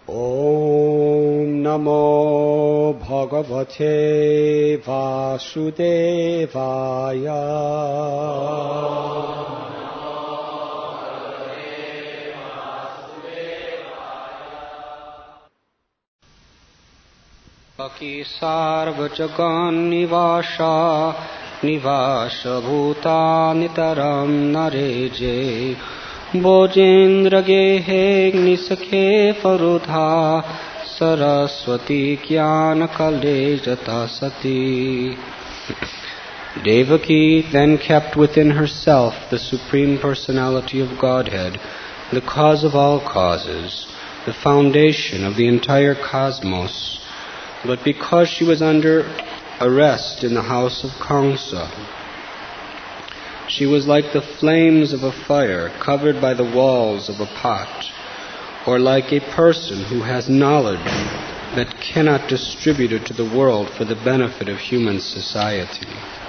Om Namo Bhagavate Vasudevaya. Paki sarvajagan nivasha nivasha bhuta nitaram nareje Bojendra gehe nisakhe farudha saraswati jnana kalejata sati. Devaki then kept within herself the Supreme Personality of Godhead, the cause of all causes, the foundation of the entire cosmos. But because she was under arrest in the house of Kamsa, she was like the flames of a fire covered by the walls of a pot, or like a person who has knowledge but cannot distribute it to the world for the benefit of human society.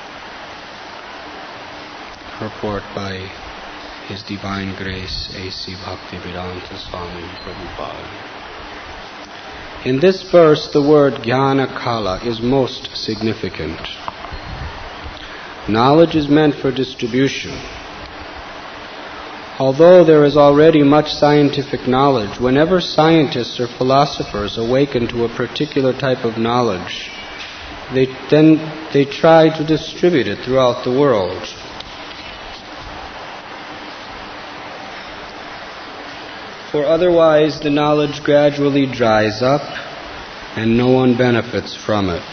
Purport by His Divine Grace A.C. Bhaktivedanta Swami Prabhupada. In this verse, the word Jnana Kala is most significant. Knowledge is meant for distribution. Although there is already much scientific knowledge, whenever scientists or philosophers awaken to a particular type of knowledge, they try to distribute it throughout the world. For otherwise the knowledge gradually dries up and no one benefits from it.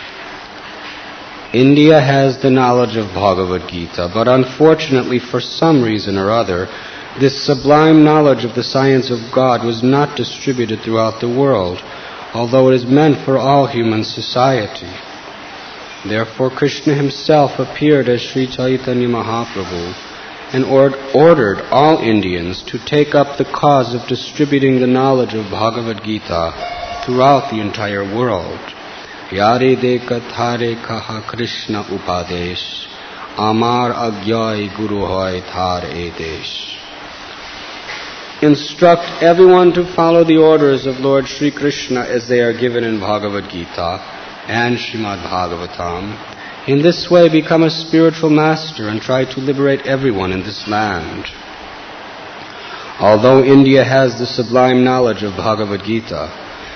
India has the knowledge of Bhagavad Gita, but unfortunately for some reason or other, this sublime knowledge of the science of God was not distributed throughout the world, although it is meant for all human society. Therefore Krishna himself appeared as Sri Chaitanya Mahaprabhu and ordered all Indians to take up the cause of distributing the knowledge of Bhagavad Gita throughout the entire world. Yare dekat hare kaha Krishna upadesh, amar agyai guru hoy thar edesh. Instruct everyone to follow the orders of Lord Sri Krishna as they are given in Bhagavad Gita and Srimad Bhagavatam. In this way become a spiritual master and try to liberate everyone in this land. Although India has the sublime knowledge of Bhagavad Gita,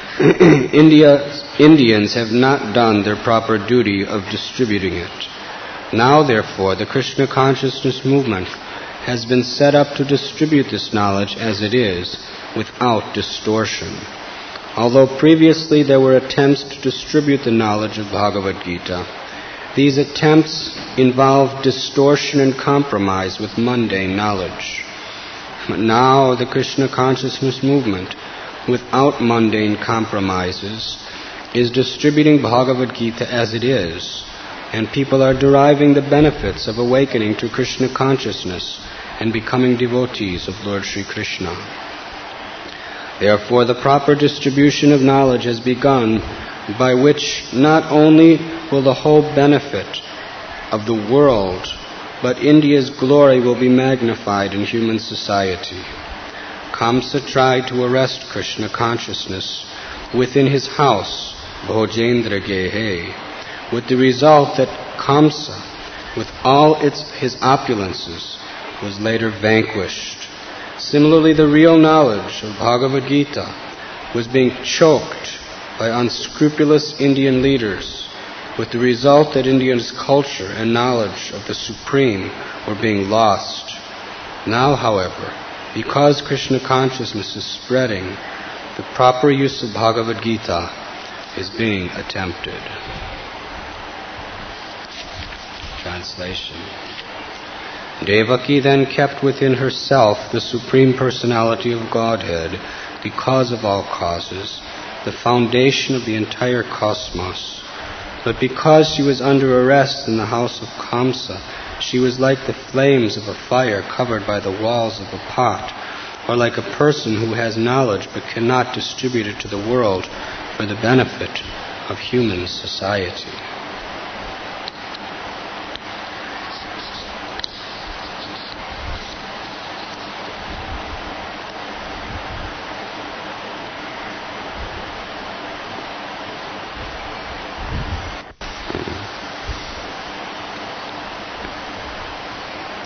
Indians have not done their proper duty of distributing it. Now, therefore, the Krishna consciousness movement has been set up to distribute this knowledge as it is, without distortion. Although previously there were attempts to distribute the knowledge of Bhagavad Gita, these attempts involved distortion and compromise with mundane knowledge. But now the Krishna consciousness movement, without mundane compromises, is distributing Bhagavad Gita as it is, and people are deriving the benefits of awakening to Krishna consciousness and becoming devotees of Lord Sri Krishna. Therefore, the proper distribution of knowledge has begun, by which not only will the whole benefit of the world, but India's glory will be magnified in human society. Kamsa tried to arrest Krishna consciousness within his house, Bojendra Gehe, with the result that Kamsa, with all his opulences, was later vanquished. Similarly, the real knowledge of Bhagavad Gita was being choked by unscrupulous Indian leaders, with the result that India's culture and knowledge of the Supreme were being lost. Now, however, because Krishna consciousness is spreading, the proper use of Bhagavad Gita is being attempted. Translation. Devaki then kept within herself the Supreme Personality of Godhead, the cause of all causes, the foundation of the entire cosmos. But because she was under arrest in the house of Kamsa, she was like the flames of a fire covered by the walls of a pot, or like a person who has knowledge but cannot distribute it to the world for the benefit of human society.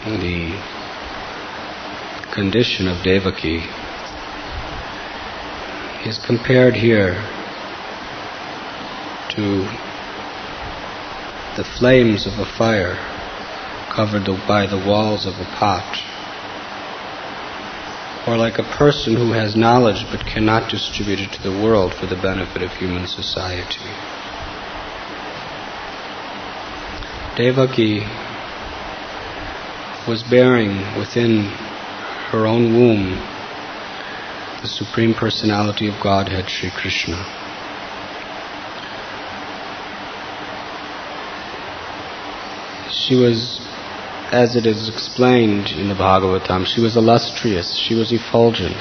the condition of Devaki is compared here to the flames of a fire covered by the walls of a pot, or like a person who has knowledge but cannot distribute it to the world for the benefit of human society. Devaki was bearing within her own womb the Supreme Personality of Godhead, Sri Krishna. She was, as it is explained in the Bhagavatam, she was illustrious, she was effulgent.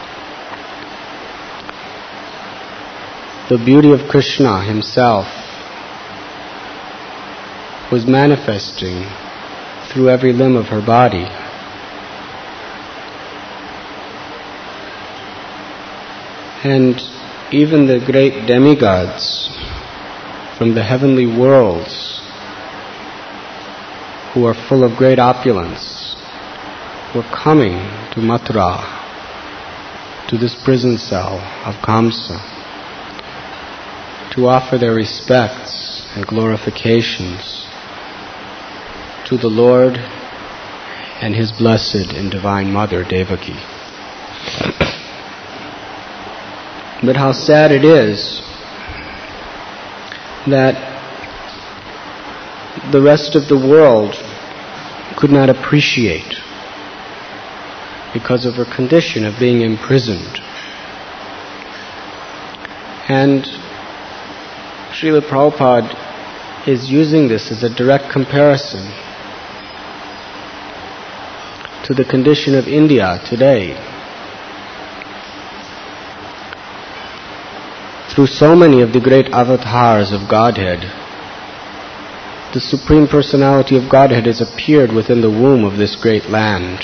The beauty of Krishna himself was manifesting through every limb of her body. And even the great demigods from the heavenly worlds, who are full of great opulence, were coming to Mathura, to this prison cell of Kamsa, to offer their respects and glorifications to the Lord and His blessed and divine mother, Devaki. But how sad it is that the rest of the world could not appreciate, because of her condition of being imprisoned. And Srila Prabhupada is using this as a direct comparison to the condition of India today. Through so many of the great avatars of Godhead, the Supreme Personality of Godhead has appeared within the womb of this great land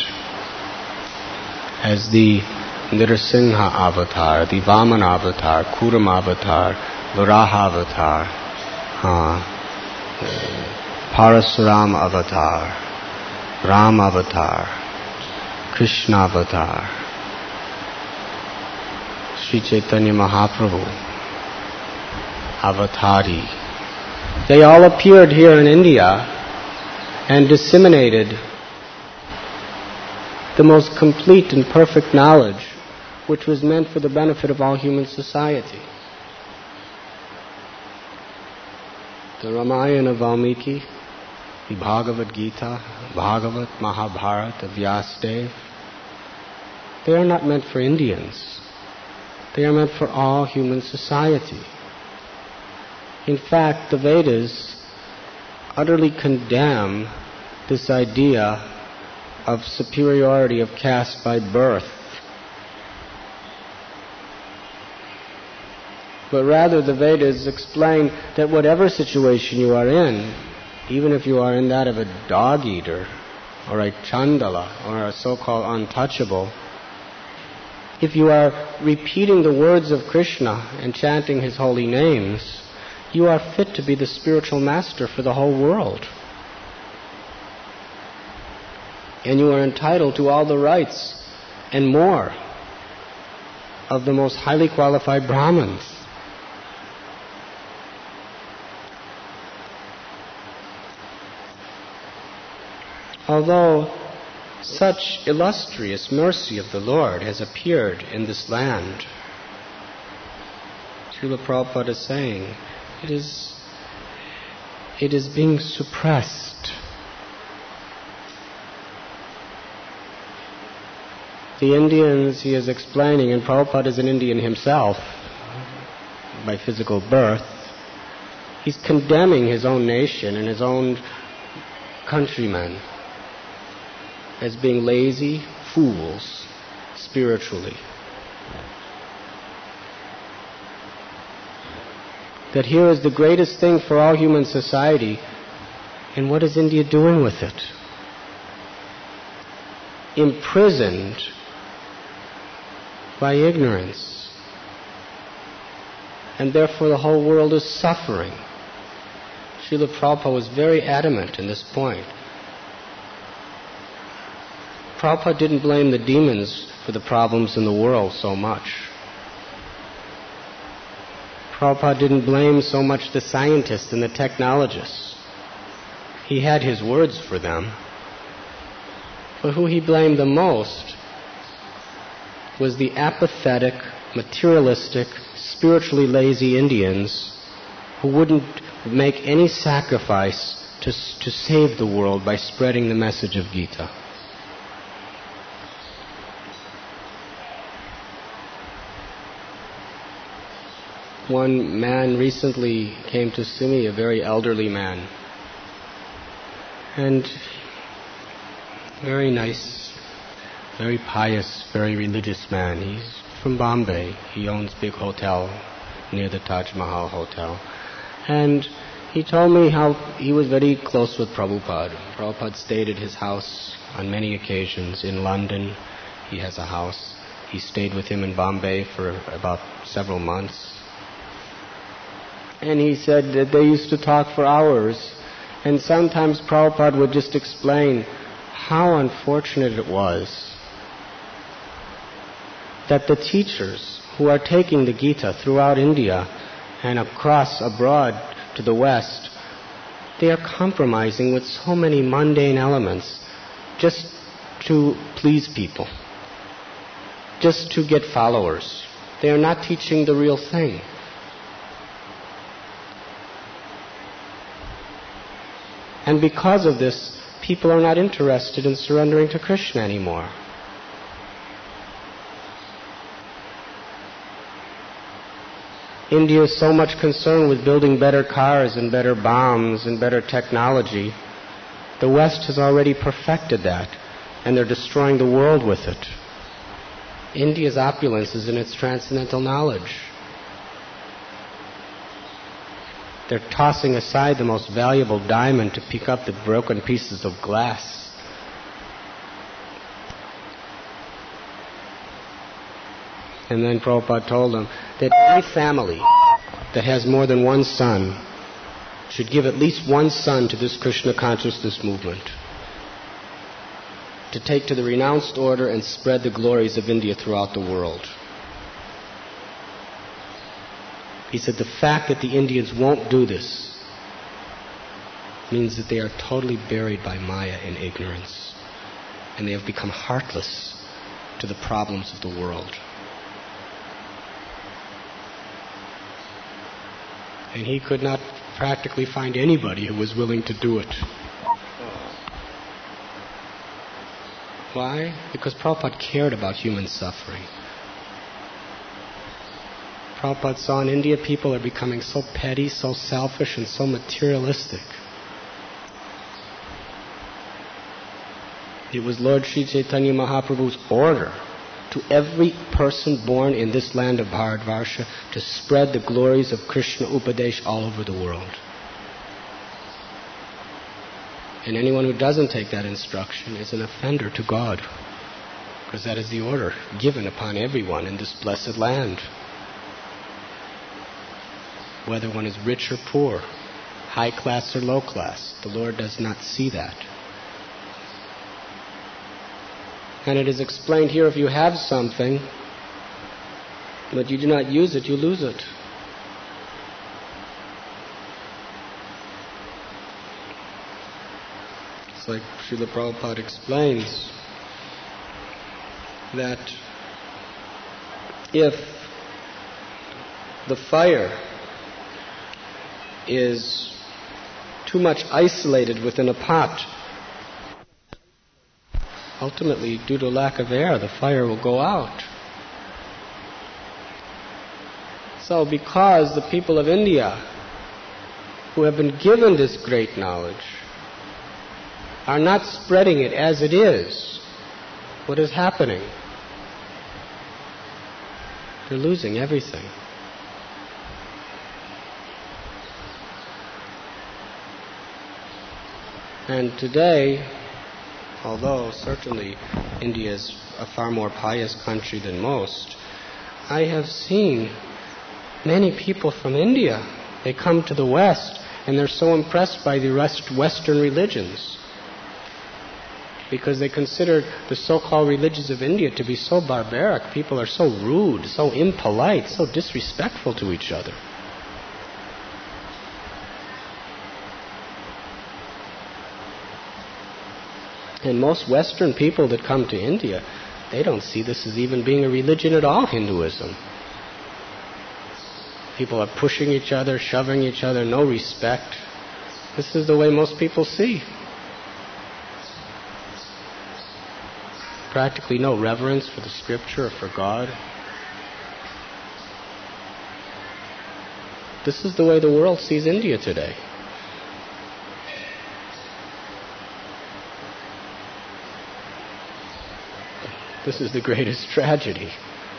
as the Nrsimha avatar, the Vamana avatar, Kurama avatar, Varaha avatar, Parasuram avatar, Ram avatar, Krishna avatar, Sri Chaitanya Mahaprabhu avatari. They all appeared here in India and disseminated the most complete and perfect knowledge which was meant for the benefit of all human society. The Ramayana of Valmiki, the Bhagavad Gita, Bhagavat, Mahabharata, Vyasadeva, they are not meant for Indians. They are meant for all human society. In fact, the Vedas utterly condemn this idea of superiority of caste by birth. But rather the Vedas explain that whatever situation you are in, even if you are in that of a dog-eater, or a chandala, or a so-called untouchable, if you are repeating the words of Krishna and chanting His holy names, you are fit to be the spiritual master for the whole world. And you are entitled to all the rights and more of the most highly qualified Brahmins. Although such illustrious mercy of the Lord has appeared in this land, Srila Prabhupada is saying, it is being suppressed. The Indians, he is explaining, and Prabhupada is an Indian himself by physical birth, he's condemning his own nation and his own countrymen as being lazy fools spiritually. That here is the greatest thing for all human society, and what is India doing with it? Imprisoned by ignorance. And therefore the whole world is suffering. Srila Prabhupada was very adamant in this point. Prabhupada didn't blame the demons for the problems in the world so much. Prabhupada didn't blame so much the scientists and the technologists. He had his words for them. But who he blamed the most was the apathetic, materialistic, spiritually lazy Indians who wouldn't make any sacrifice to save the world by spreading the message of Gita. One man recently came to see me, a very elderly man, and very nice, very pious, very religious man. He's from Bombay. He owns a big hotel near the Taj Mahal Hotel. And he told me how he was very close with Prabhupada. Prabhupada stayed at his house on many occasions. In London, he has a house. He stayed with him in Bombay for about several months. And he said that they used to talk for hours. And sometimes Prabhupada would just explain how unfortunate it was that the teachers who are taking the Gita throughout India and across abroad to the West, they are compromising with so many mundane elements just to please people, just to get followers. They are not teaching the real thing. And because of this, people are not interested in surrendering to Krishna anymore. India is so much concerned with building better cars and better bombs and better technology. The West has already perfected that, and they're destroying the world with it. India's opulence is in its transcendental knowledge. They're tossing aside the most valuable diamond to pick up the broken pieces of glass. And then Prabhupada told them that any family that has more than one son should give at least one son to this Krishna consciousness movement, to take to the renounced order and spread the glories of India throughout the world. He said the fact that the Indians won't do this means that they are totally buried by Maya in ignorance, and they have become heartless to the problems of the world. And he could not practically find anybody who was willing to do it. Why? Because Prabhupada cared about human suffering. Prabhupada saw in India people are becoming so petty, so selfish, and so materialistic. It was Lord Sri Chaitanya Mahaprabhu's order to every person born in this land of Bharatvarsha to spread the glories of Krishna Upadesh all over the world. And anyone who doesn't take that instruction is an offender to God, because that is the order given upon everyone in this blessed land. Whether one is rich or poor, high class or low class, the Lord does not see that. And it is explained here, if you have something, but you do not use it, you lose it. It's like Srila Prabhupada explains that if the fire is too much isolated within a pot, ultimately, due to lack of air, the fire will go out. So because the people of India, who have been given this great knowledge, are not spreading it as it is, what is happening? They're losing everything. And today, although certainly India is a far more pious country than most, I have seen many people from India. They come to the West and they're so impressed by the Western religions. because they consider the so-called religions of India to be so barbaric. People are so rude, so impolite, so disrespectful to each other. And most Western people that come to India, they don't see this as even being a religion at all, Hinduism. People are pushing each other, shoving each other, no respect. This is the way most people see. Practically no reverence for the scripture or for God. This is the way the world sees India today. This is the greatest tragedy.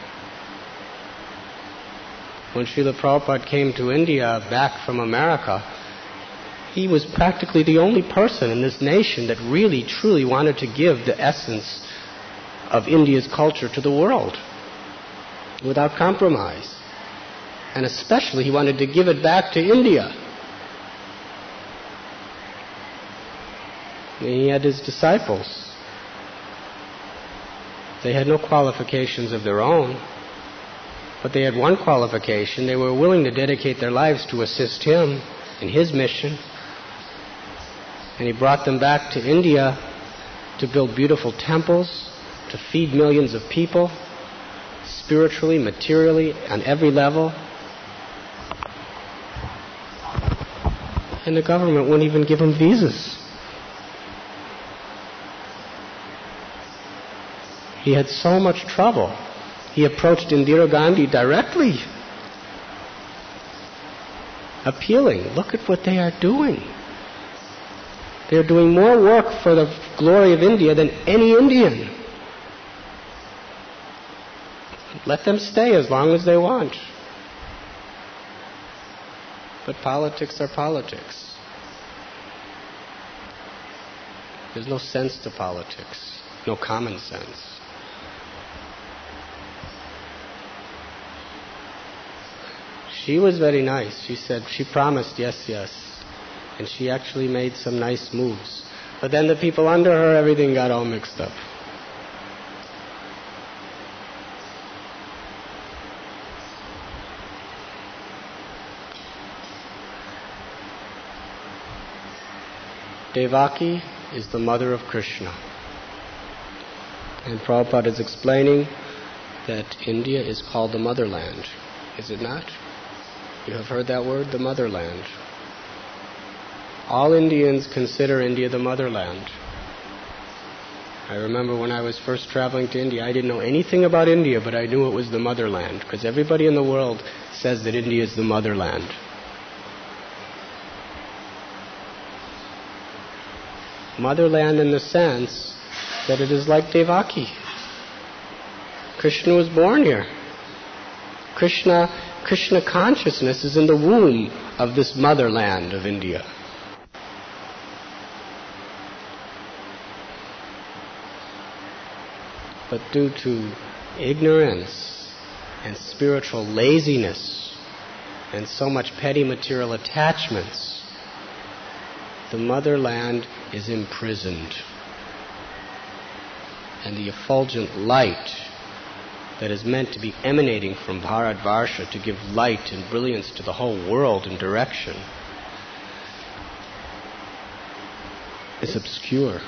When Srila Prabhupada came to India back from America, he was practically the only person in this nation that really, truly wanted to give the essence of India's culture to the world without compromise. And especially he wanted to give it back to India. And he had his disciples. They had no qualifications of their own, but they had one qualification. They were willing to dedicate their lives to assist him in his mission. And he brought them back to India to build beautiful temples, to feed millions of people, spiritually, materially, on every level. And the government wouldn't even give them visas. He had so much trouble. He approached Indira Gandhi directly, appealing, look at what they are doing. They are doing more work for the glory of India than any Indian. Let them stay as long as they want. But politics are politics. There's no sense to politics, no common sense. She was very nice. She said, she promised yes, yes. And she actually made some nice moves. But then the people under her, everything got all mixed up. Devaki is the mother of Krishna. And Prabhupada is explaining that India is called the motherland. Is it not? You have heard that word, the motherland. All Indians consider India the motherland. I remember when I was first traveling to India, I didn't know anything about India, but I knew it was the motherland, because everybody in the world says that India is the motherland. Motherland in the sense that it is like Devaki. Krishna was born here. Krishna consciousness is in the womb of this motherland of India. But due to ignorance and spiritual laziness and so much petty material attachments, the motherland is imprisoned. And the effulgent light that is meant to be emanating from Bharatvarsha to give light and brilliance to the whole world and direction is obscure.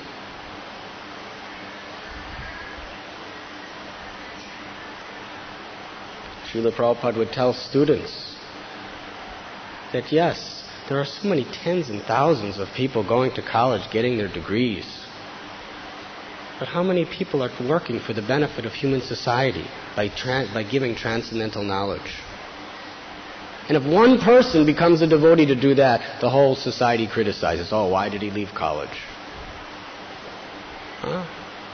Srila Prabhupada would tell students that yes, there are so many tens and thousands of people going to college getting their degrees. But how many people are working for the benefit of human society by giving transcendental knowledge? And if one person becomes a devotee to do that, the whole society criticizes, oh, why did he leave college? Huh?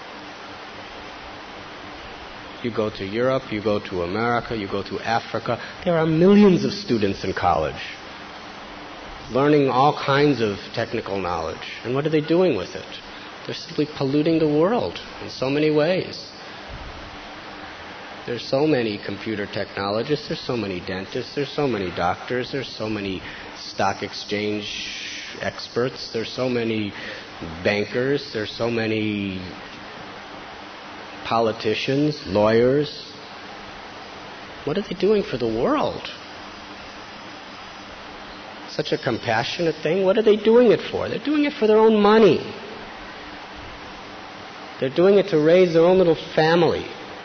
You go to Europe, you go to America, you go to Africa, there are millions of students in college learning all kinds of technical knowledge. And what are they doing with it? They're simply polluting the world in so many ways. There's so many computer technologists, there's so many dentists, there's so many doctors, there's so many stock exchange experts, there's so many bankers, there's so many politicians, lawyers. What are they doing for the world? Such a compassionate thing. What are they doing it for? They're doing it for their own money. They're doing it to raise their own little family.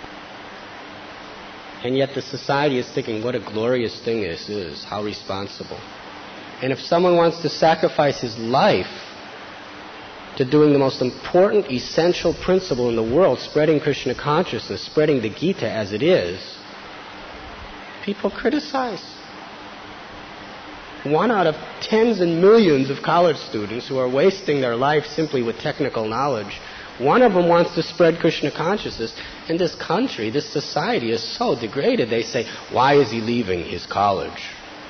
And yet the society is thinking, what a glorious thing this is, how responsible. And if someone wants to sacrifice his life to doing the most important, essential principle in the world, spreading Krishna consciousness, spreading the Gita as it is, people criticize. 1 out of tens and millions of college students who are wasting their life simply with technical knowledge, one of them wants to spread Krishna consciousness. And this country, this society is so degraded, they say, why is he leaving his college?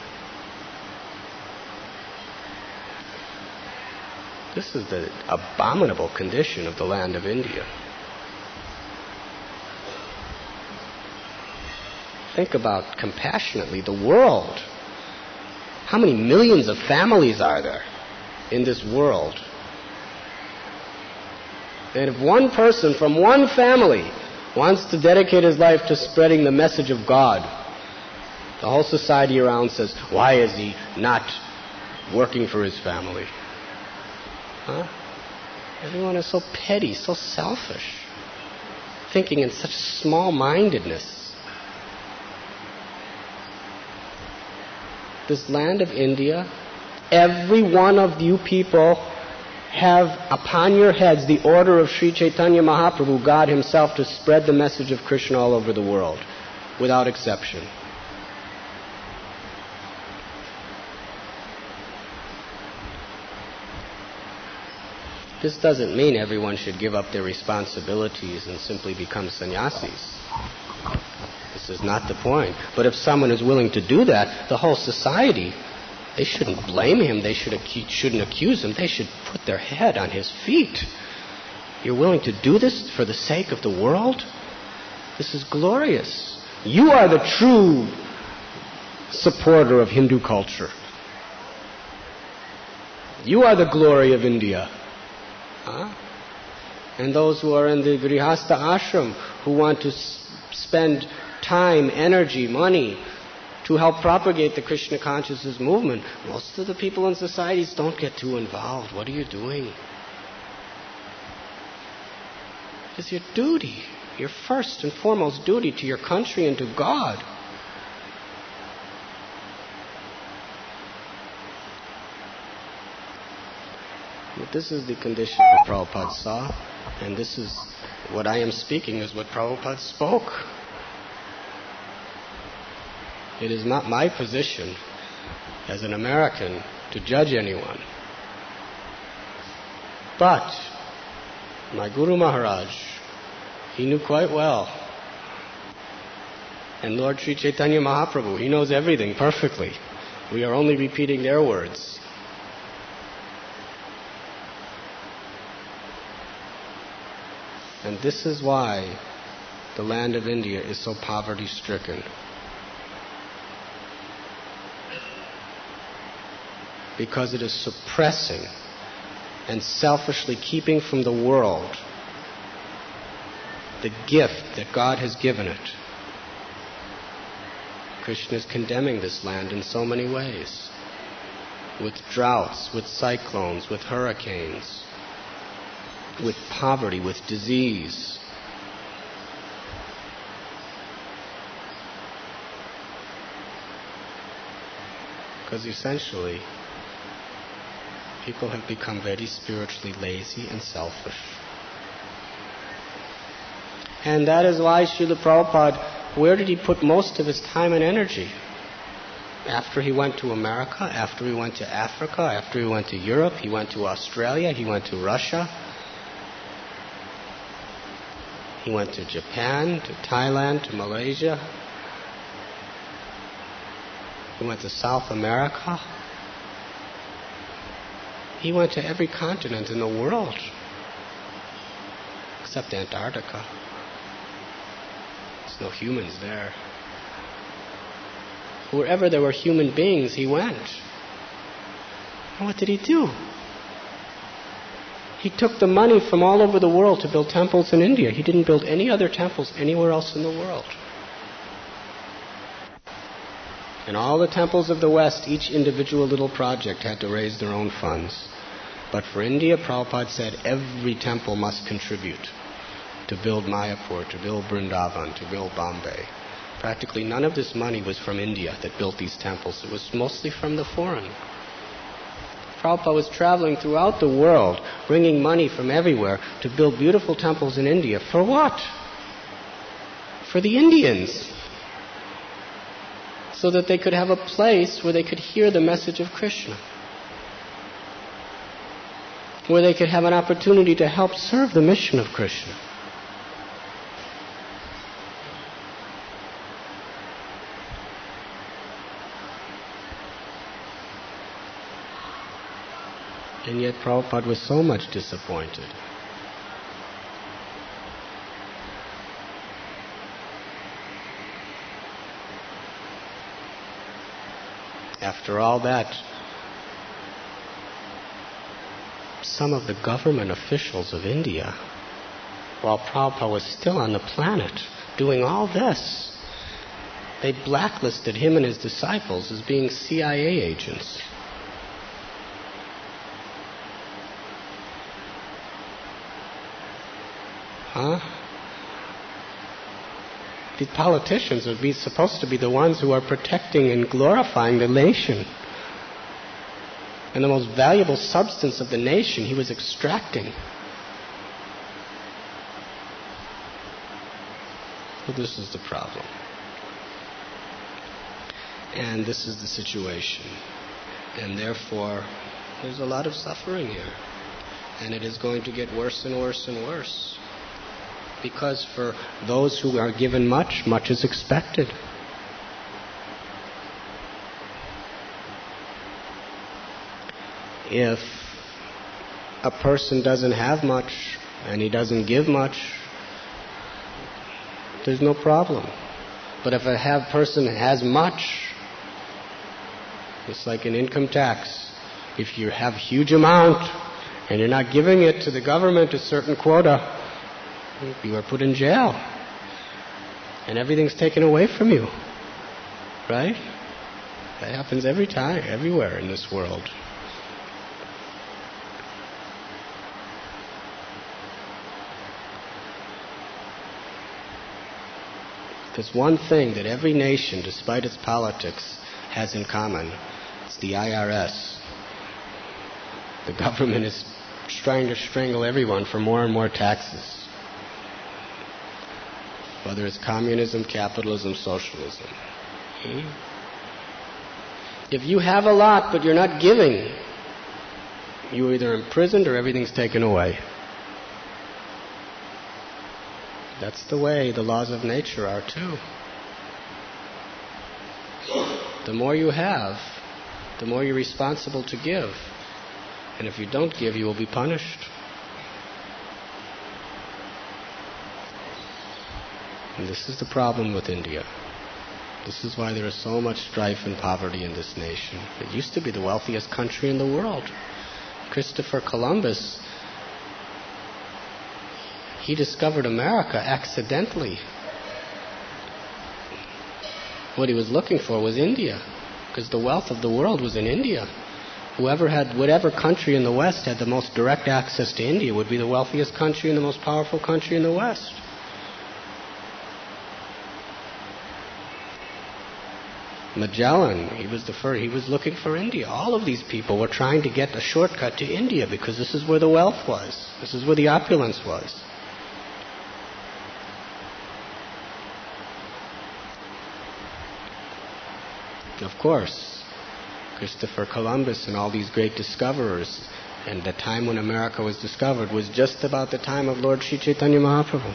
This is the abominable condition of the land of India. Think about compassionately the world. How many millions of families are there in this world? And if one person from one family wants to dedicate his life to spreading the message of God, the whole society around says, why is he not working for his family? Huh? Everyone is so petty, so selfish, thinking in such small-mindedness. This land of India, every one of you people have upon your heads the order of Sri Chaitanya Mahaprabhu, God himself, to spread the message of Krishna all over the world, without exception. This doesn't mean everyone should give up their responsibilities and simply become sannyasis. This is not the point. But if someone is willing to do that, the whole society, they shouldn't blame him. They shouldn't accuse him. They should put their head on his feet. You're willing to do this for the sake of the world? This is glorious. You are the true supporter of Hindu culture. You are the glory of India. Huh? And those who are in the Grihastha ashram, who want to spend time, energy, money to help propagate the Krishna consciousness movement, most of the people in societies don't get too involved. What are you doing? It's your duty, your first and foremost duty to your country and to God. But this is the condition that Prabhupada saw, and this is what I am speaking is what Prabhupada spoke. It is not my position as an American to judge anyone. But my Guru Maharaj, he knew quite well. And Lord Sri Chaitanya Mahaprabhu, he knows everything perfectly. We are only repeating their words. And this is why the land of India is so poverty-stricken. Because it is suppressing and selfishly keeping from the world the gift that God has given it. Krishna is condemning this land in so many ways. With droughts, with cyclones, with hurricanes, with poverty, with disease. Because essentially, people have become very spiritually lazy and selfish. And that is why Srila Prabhupada, where did he put most of his time and energy? After he went to America, after he went to Africa, after he went to Europe, he went to Australia, he went to Russia, he went to Japan, to Thailand, to Malaysia, he went to South America. He went to every continent in the world, except Antarctica. There's no humans there. Wherever there were human beings, he went. And what did he do? He took the money from all over the world to build temples in India. He didn't build any other temples anywhere else in the world. In all the temples of the West, each individual little project had to raise their own funds. But for India, Prabhupada said every temple must contribute to build Mayapur, to build Vrindavan, to build Bombay. Practically none of this money was from India that built these temples. It was mostly from the foreign. Prabhupada was traveling throughout the world, bringing money from everywhere to build beautiful temples in India. For what? For the Indians. So that they could have a place where they could hear the message of Krishna. Where they could have an opportunity to help serve the mission of Krishna. And yet Prabhupada was so much disappointed. After all that, some of the government officials of India, while Prabhupada was still on the planet doing all this, they blacklisted him and his disciples as being CIA agents. The politicians would be supposed to be the ones who are protecting and glorifying the nation. And the most valuable substance of the nation he was extracting. So this is the problem. And this is the situation. And therefore, there's a lot of suffering here. And it is going to get worse and worse and worse. Because for those who are given much, much is expected. If a person doesn't have much and he doesn't give much, there's no problem. But if a person has much, it's like an income tax. If you have huge amount and you're not giving it to the government a certain quota, you are put in jail. And everything's taken away from you. Right? That happens every time, everywhere in this world. There's one thing that every nation, despite its politics, has in common. It's the IRS. The government is trying to strangle everyone for more and more taxes. Whether it's communism, capitalism, socialism. If you have a lot but you're not giving, you're either imprisoned or everything's taken away. That's the way the laws of nature are too. The more you have, the more you're responsible to give. And if you don't give, you will be punished. And this is the problem with India. This is why there is so much strife and poverty in this nation. It used to be the wealthiest country in the world. Christopher Columbus, he discovered America accidentally. What he was looking for was India, because the wealth of the world was in India. Whatever country in the West had the most direct access to India would be the wealthiest country and the most powerful country in the West. Magellan, he was looking for India. All of these people were trying to get a shortcut to India because this is where the wealth was. This is where the opulence was. Of course, Christopher Columbus and all these great discoverers, and the time when America was discovered was just about the time of Lord Sri Chaitanya Mahaprabhu.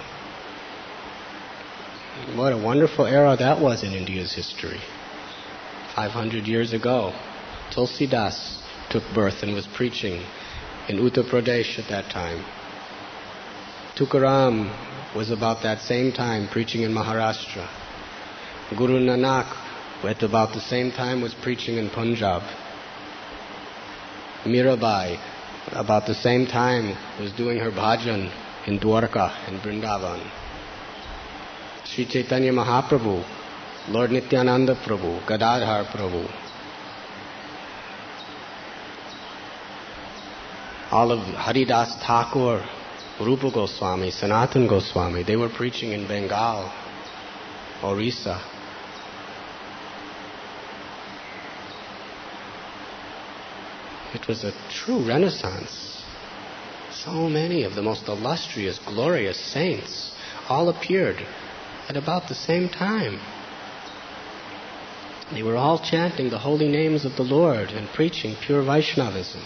What a wonderful era that was in India's history. 500 years ago, Tulsidas took birth and was preaching in Uttar Pradesh at that time. Tukaram was about that same time preaching in Maharashtra. Guru Nanak, at about the same time, was preaching in Punjab. Mirabai about the same time, was doing her bhajan in Dwarka, in Vrindavan. Sri Chaitanya Mahaprabhu, Lord Nityananda Prabhu, Gadadhar Prabhu, all of Haridas Thakur, Rupa Goswami, Sanatan Goswami, they were preaching in Bengal, Orissa. It was a true renaissance. So many of the most illustrious, glorious saints all appeared at about the same time. They were all chanting the holy names of the Lord and preaching pure Vaishnavism.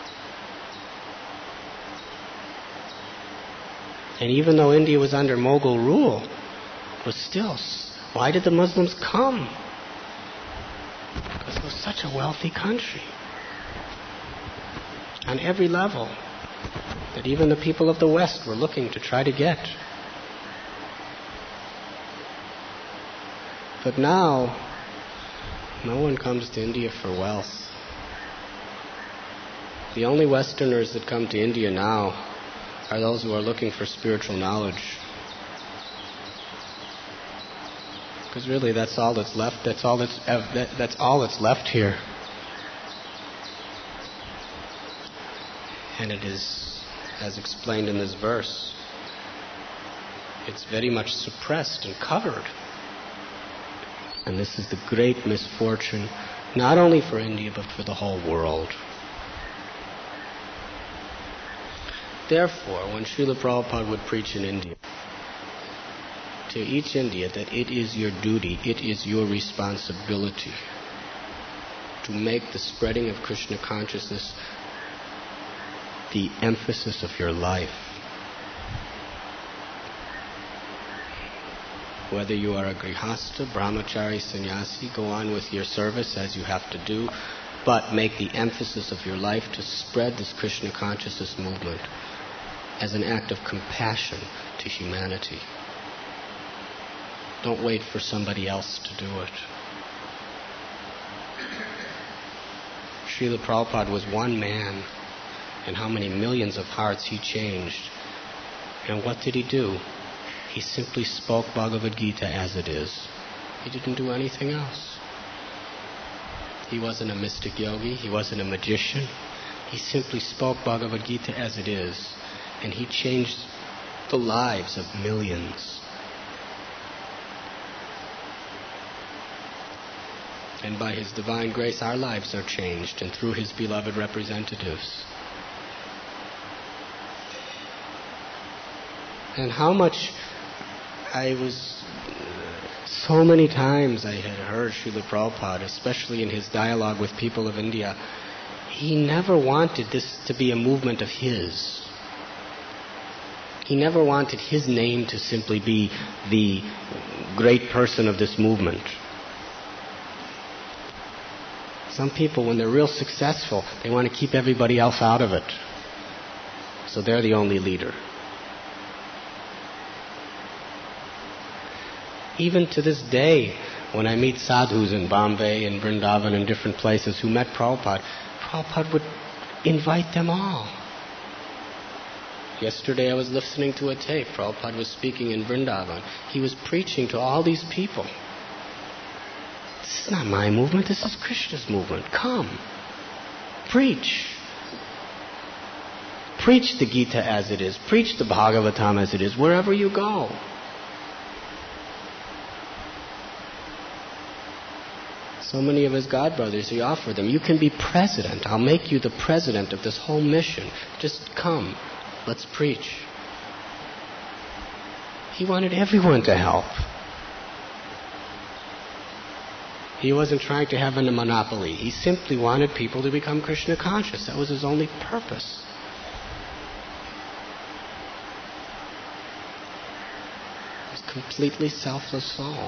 And even though India was under Mughal rule, it was still, why did the Muslims come? Because it was such a wealthy country. On every level, that even the people of the West were looking to try to get. But now, no one comes to India for wealth. The only Westerners that come to India now are those who are looking for spiritual knowledge. Because really, that's all that's left. That's all that's left here. And it is, as explained in this verse, it's very much suppressed and covered. And this is the great misfortune, not only for India, but for the whole world. Therefore, when Srila Prabhupada would preach in India, to each India that it is your duty, it is your responsibility to make the spreading of Krishna consciousness the emphasis of your life. Whether you are a grihastha, brahmachari, sannyasi, go on with your service as you have to do, but make the emphasis of your life to spread this Krishna consciousness movement as an act of compassion to humanity. Don't wait for somebody else to do it. Srila Prabhupada was one man, and how many millions of hearts he changed. And what did he do? He simply spoke Bhagavad Gita as it is. He didn't do anything else. He wasn't a mystic yogi. He wasn't a magician. He simply spoke Bhagavad Gita as it is. And he changed the lives of millions. And by his divine grace, our lives are changed, and through his beloved representatives. And how much so many times I had heard Srila Prabhupada, especially in his dialogue with people of India, he never wanted this to be a movement of his. He never wanted his name to simply be the great person of this movement. Some people, when they're real successful, they want to keep everybody else out of it. So they're the only leader. Even to this day, when I meet sadhus in Bombay and Vrindavan and different places who met Prabhupada, Prabhupada would invite them all. Yesterday I was listening to a tape. Prabhupada was speaking in Vrindavan. He was preaching to all these people. This is not my movement, this is Krishna's movement. Come. Preach. Preach the Gita as it is. Preach the Bhagavatam as it is, wherever you go. So many of his godbrothers, he offered them, you can be president. I'll make you the president of this whole mission. Just come. Let's preach. He wanted everyone to help. He wasn't trying to have a monopoly. He simply wanted people to become Krishna conscious. That was his only purpose. He was a completely selfless soul.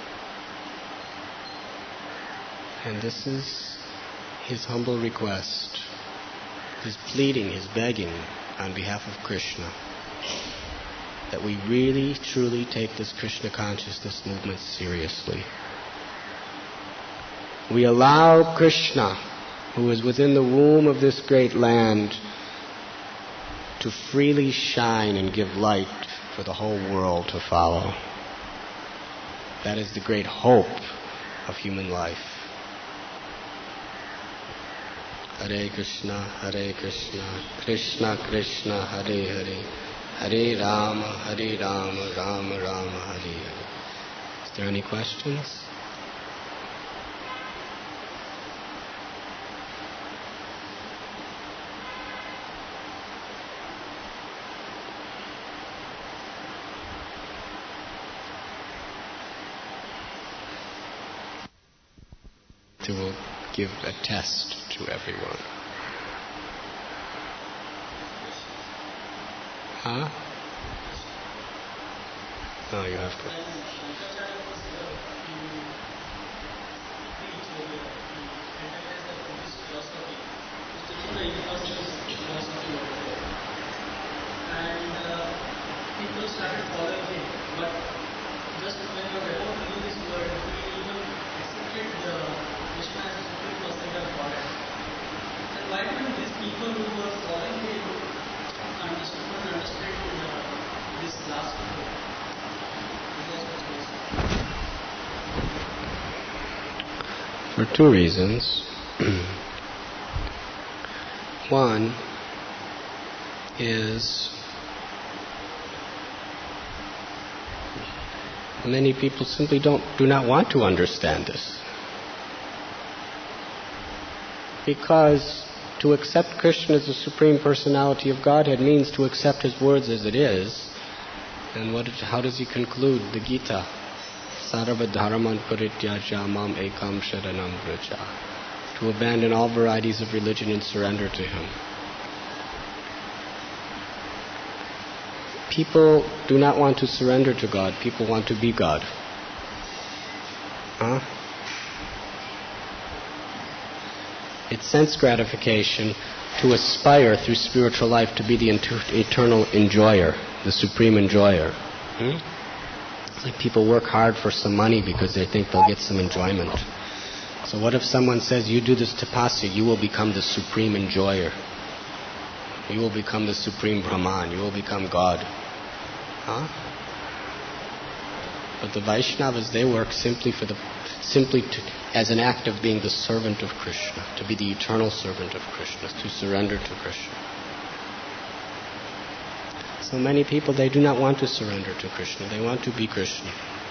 And this is his humble request, his pleading, his begging on behalf of Krishna, that we really, truly take this Krishna consciousness movement seriously. We allow Krishna, who is within the womb of this great land, to freely shine and give light for the whole world to follow. That is the great hope of human life. Hare Krishna, Krishna Krishna, Hare Hare, Hare Rama, Rama Rama, Hare Hare. Is there any questions? To give a test to everyone. Huh? No, you have to. People started following him, but just when you were about to leave this world, he even accepted the Krishna as a supreme personality of Godhead. And why didn't these people who were following him understood this last book? For two reasons. One is many people simply do not want to understand this. Because to accept Krishna as the Supreme Personality of Godhead means to accept His words as it is. And how does he conclude the Gita? Sarva dharman parityaja mam ekam sharanam vraja. To abandon all varieties of religion and surrender to Him. People do not want to surrender to God. People want to be God. Huh? It's sense gratification to aspire through spiritual life to be the eternal enjoyer, the supreme enjoyer. It's like people work hard for some money because they think they'll get some enjoyment. So what if someone says, you do this tapasya, you will become the supreme enjoyer. You will become the supreme Brahman. You will become God. Huh? But the Vaishnavas, they work simply as an act of being the servant of Krishna, to be the eternal servant of Krishna, to surrender to Krishna. So many people, they do not want to surrender to Krishna. They want to be Krishna.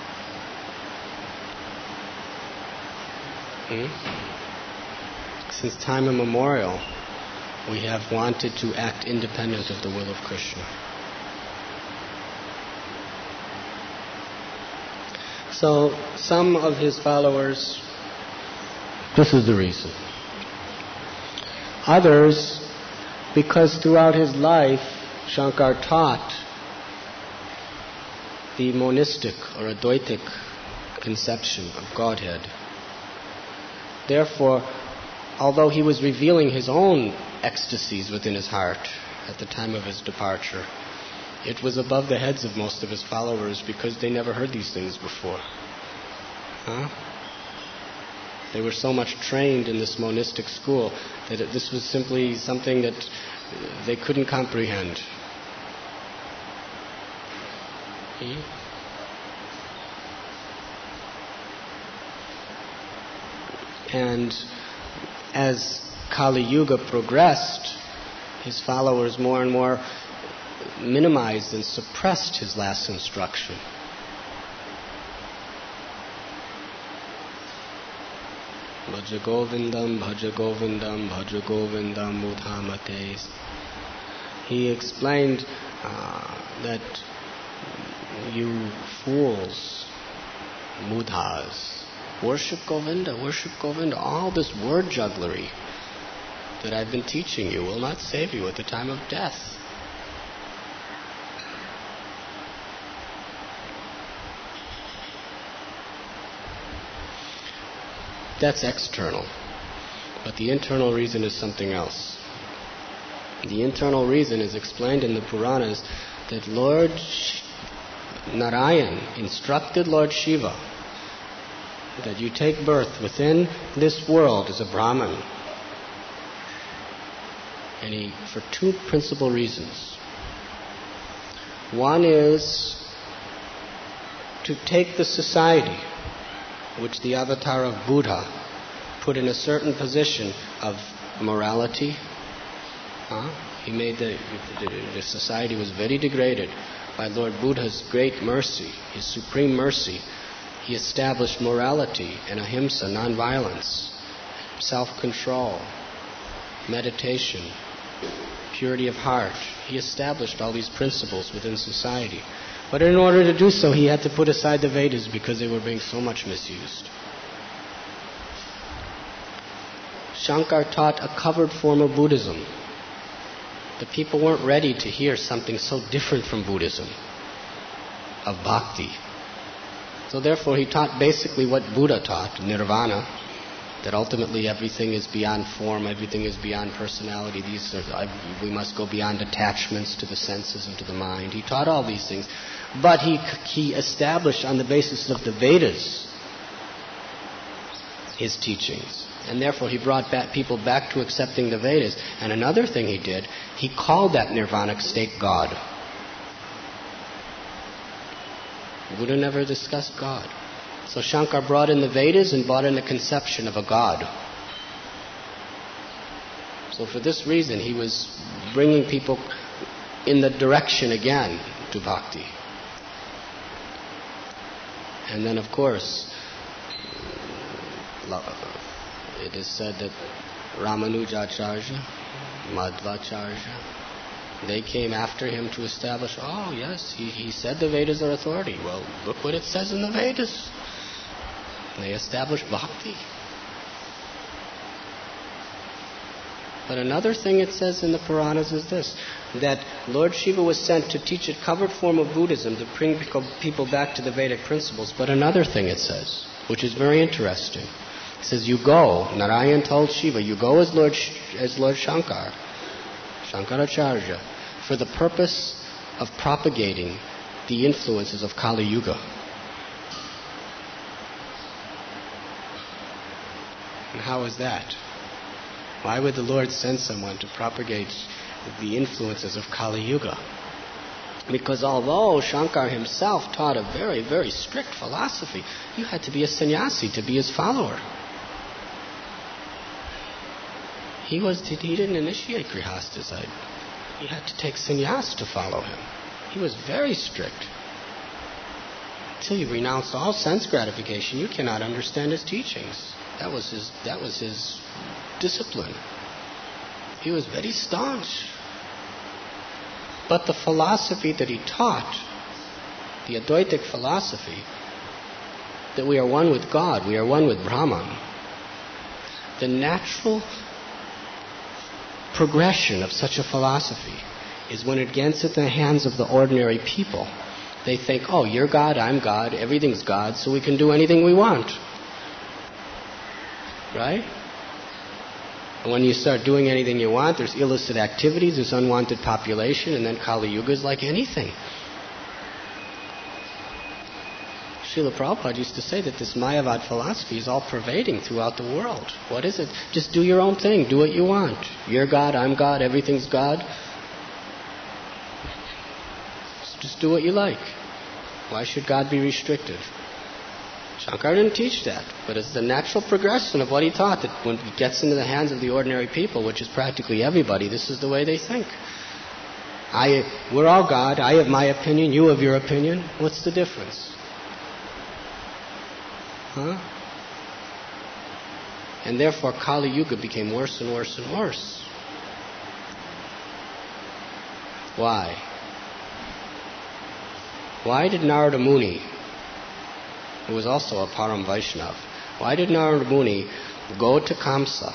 Since time immemorial, we have wanted to act independent of the will of Krishna. So, some of his followers, this is the reason. Others, because throughout his life, Shankar taught the monistic or Advaitic conception of Godhead. Therefore, although he was revealing his own ecstasies within his heart at the time of his departure, it was above the heads of most of his followers because they never heard these things before. Huh? They were so much trained in this monistic school that this was simply something that they couldn't comprehend. And as Kali Yuga progressed, his followers more and more minimized and suppressed his last instruction. Bhaja Govindam, Bhaja Govindam, Bhaja Govindam Mudhamate. He explained that you fools, mudhas, worship Govinda, all this word jugglery that I've been teaching you will not save you at the time of death. That's external. But the internal reason is something else. The internal reason is explained in the Puranas that Lord Narayan instructed Lord Shiva that you take birth within this world as a Brahman. And for two principal reasons. One is to take the society, which the avatar of Buddha put in a certain position of morality. He made the society was very degraded. By Lord Buddha's great mercy, his supreme mercy, he established morality and ahimsa, non-violence, self-control, meditation, purity of heart. He established all these principles within society. But in order to do so, he had to put aside the Vedas because they were being so much misused. Shankar taught a covered form of Buddhism. The people weren't ready to hear something so different from Buddhism, of bhakti. So therefore he taught basically what Buddha taught, nirvana, that ultimately everything is beyond form, everything is beyond personality. We must go beyond attachments to the senses and to the mind. He taught all these things. But he established on the basis of the Vedas his teachings. And therefore he brought people back to accepting the Vedas. And another thing he did, he called that nirvanic state God. Buddha never discussed God. So Shankar brought in the Vedas and brought in the conception of a God. So for this reason he was bringing people in the direction again to bhakti. And then of course it is said that Ramanujacharya, Madhvacharya, they came after him to establish, oh yes, he said the Vedas are authority. Well, look what it says in the Vedas. They established bhakti. But another thing it says in the Puranas is this, that Lord Shiva was sent to teach a covered form of Buddhism to bring people back to the Vedic principles. But another thing it says, which is very interesting, it says, you go, Narayan told Shiva, you go as Lord Shankar, Shankaracharya, for the purpose of propagating the influences of Kali Yuga. And how is that? Why would the Lord send someone to propagate the influences of Kali Yuga? Because although Shankar himself taught a very, very strict philosophy, you had to be a sannyasi to be his follower. He didn't initiate grihasthas. He had to take sannyas to follow him. He was very strict. Until you renounce all sense gratification, you cannot understand his teachings. That was his discipline. He was very staunch. But the philosophy that he taught, the Advaitic philosophy, that we are one with God, we are one with Brahman, the natural progression of such a philosophy is when it gets into the hands of the ordinary people. They think, oh, you're God, I'm God, everything's God, so we can do anything we want. Right? And when you start doing anything you want, there's illicit activities, there's unwanted population, and then Kali Yuga is like anything. Srila Prabhupada used to say that this Mayavad philosophy is all pervading throughout the world. What is it? Just do your own thing. Do what you want. You're God, I'm God, everything's God. So just do what you like. Why should God be restricted? Shankar didn't teach that, but it's the natural progression of what he taught, that when it gets into the hands of the ordinary people, which is practically everybody, this is the way they think. We're all God, I have my opinion, you have your opinion. What's the difference? And therefore Kali Yuga became worse and worse and worse. Why? Why did Narada Muni, who was also a Param Vaishnav, why did Narada Muni go to Kamsa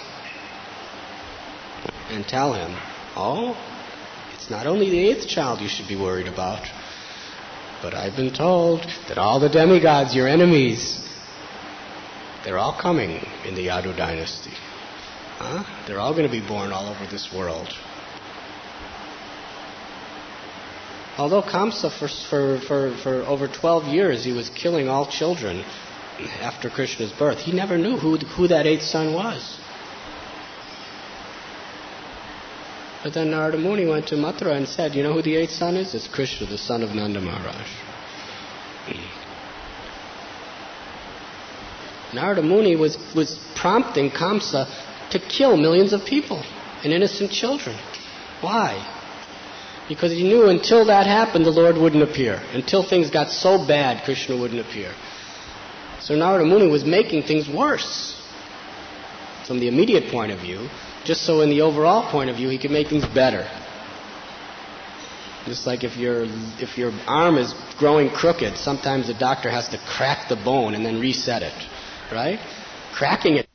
and tell him, oh, it's not only the 8th child you should be worried about, but I've been told that all the demigods, your enemies, they're all coming in the Yadu dynasty. They're all going to be born all over this world. Although Kamsa, for over 12 years, he was killing all children after Krishna's birth, he never knew who that 8th son was. But then Narada Muni went to Mathura and said, you know who the eighth son is? It's Krishna, the son of Nanda Maharaj. Narada Muni was prompting Kamsa to kill millions of people and innocent children. Why? Because he knew until that happened, the Lord wouldn't appear. Until things got so bad, Krishna wouldn't appear. So Narada Muni was making things worse from the immediate point of view, just so in the overall point of view he could make things better. Just like if your arm is growing crooked, sometimes the doctor has to crack the bone and then reset it, right? Cracking it